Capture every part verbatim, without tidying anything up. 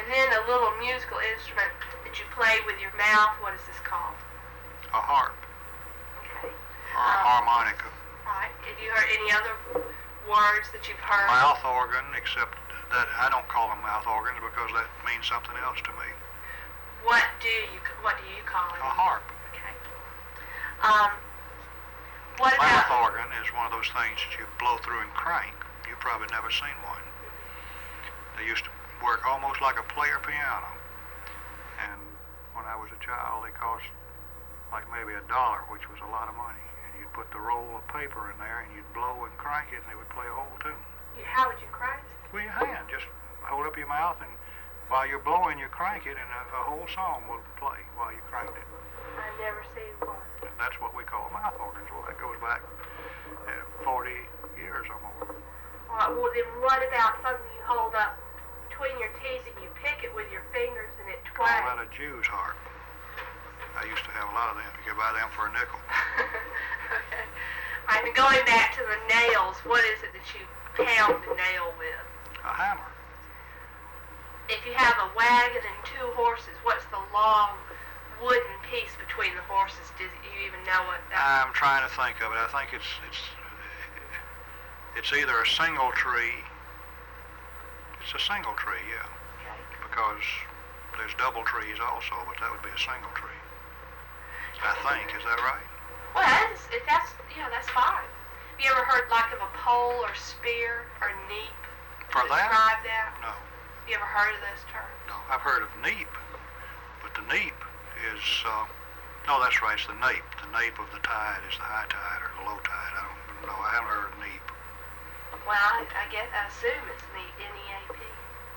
then a little musical instrument that you play with your mouth. What is this called? A harp. Okay. Or a Um, harmonica. Right. Have you heard any other words that you've heard? Mouth organ, except that I don't call them mouth organs because that means something else to me. What do you What do you call it? A harp. Okay. Um. What Mouth about? organ is one of those things that you blow through and crank. You've probably never seen one. They used to work almost like a player piano. And when I was a child, they cost like maybe a dollar, which was a lot of money. And you'd put the roll of paper in there, and you'd blow and crank it, and it would play a whole tune. You, how would you crank it? With your hand, just hold up your mouth, and while you're blowing, you crank it, and a, a whole song will play while you cranked it. I've never seen one. And that's what we call mouth organs. Well, that goes back uh, forty years or more. Uh, well, then what about something you hold up between your teeth and you pick it with your fingers and it Call twangs? that a Jew's harp. I used to have a lot of them. You could buy them for a nickel. Okay. I'm going back to the nails. What is it that you pound the nail with? A hammer. If you have a wagon and two horses, what's the long wooden piece between the horses? Do you even know what that is? I'm trying to think of it. I think it's it's it's either a single tree. It's a single tree, yeah. Okay. Because there's double trees also, but that would be a single tree. I think. Is that right? Well, that is, if that's, yeah, that's fine. Have you ever heard like of a pole or spear or neep? For that? Describe that? No. Have you ever heard of those terms? No. I've heard of neep, but the neep is, uh, no, that's right, it's the nape. The nape of the tide is the high tide or the low tide. I don't know. I haven't heard of neep. Well, I, I guess, I assume it's neep, N E A P.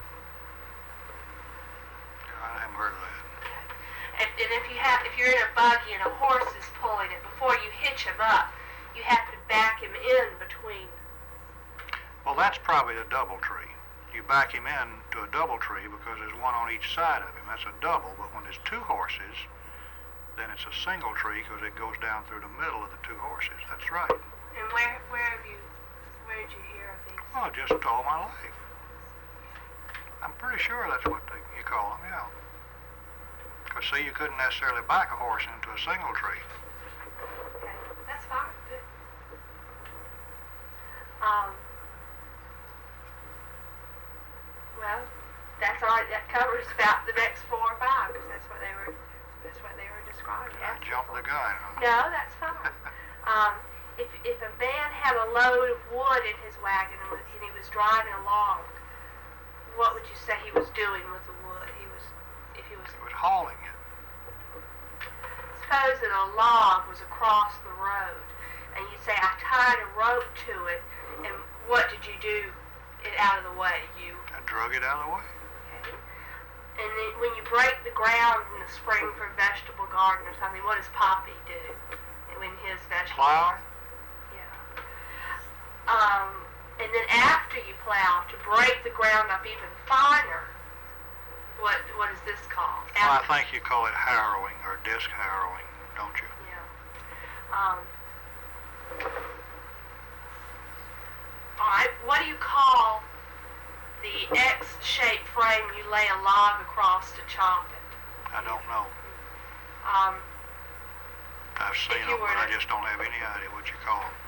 I haven't heard of that. And, and if you have, if you're in a buggy and a horse is pulling it, before you hitch him up, you have to back him in between. Well, that's probably a double tree. You back him in to a double tree because there's one on each side of him. That's a double. But when there's two horses, then it's a single tree because it goes down through the middle of the two horses. That's right. And where, where have you, where did you hear of these? Well, just all my life. I'm pretty sure that's what they, you call them, yeah. Because, see, you couldn't necessarily back a horse into a single tree. Okay, that's fine. Good. Um. Well, that's all. That covers about the next four or five, because that's what they were. That's what they were describing. I jumped the gun, huh? No, that's fine. um, if if a man had a load of wood in his wagon and, was, and he was driving along, what would you say he was doing with the wood? He was, if he was. It was hauling it. Suppose that a log was across the road, and you'd say, I tied a rope to it, and what did you do it out of the way? You I drug it out of the way. okay. And then when you break the ground in the spring for a vegetable garden or something, what does Poppy do when his vegetable Plow? garden? Yeah. Um, and then after you plow, to break the ground up even finer, what what is this called? Well, I After- think you call it harrowing or disc harrowing, don't you? Yeah. Um, all right. What do you call the X-shaped frame you lay a log across to chop it? I don't know. Um, I've seen If you them, were but I to- just don't have any idea what you call them.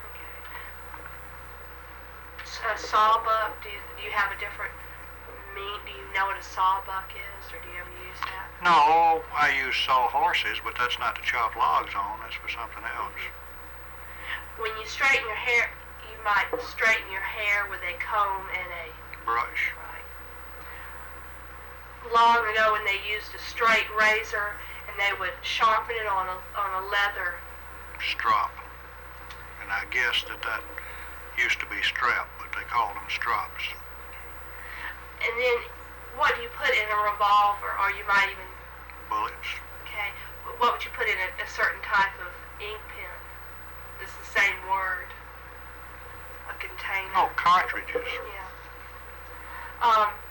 okay. A sawbuck. Do you, do you have a different mean? Do you know what a sawbuck is, or do you ever use that? No, I use saw horses, but that's not to chop logs on. That's for something else. When you straighten your hair, you might straighten your hair with a comb and a Brush. right. Long ago, when they used a straight razor, and they would sharpen it on a on a leather. Strop. And I guess that that used to be strap, but they called them strops. And then, what do you put in a revolver, or you might even, Bullets. okay, what would you put in a, a certain type of ink pen? It's the same word. A container. Oh, cartridges. Yeah. Um,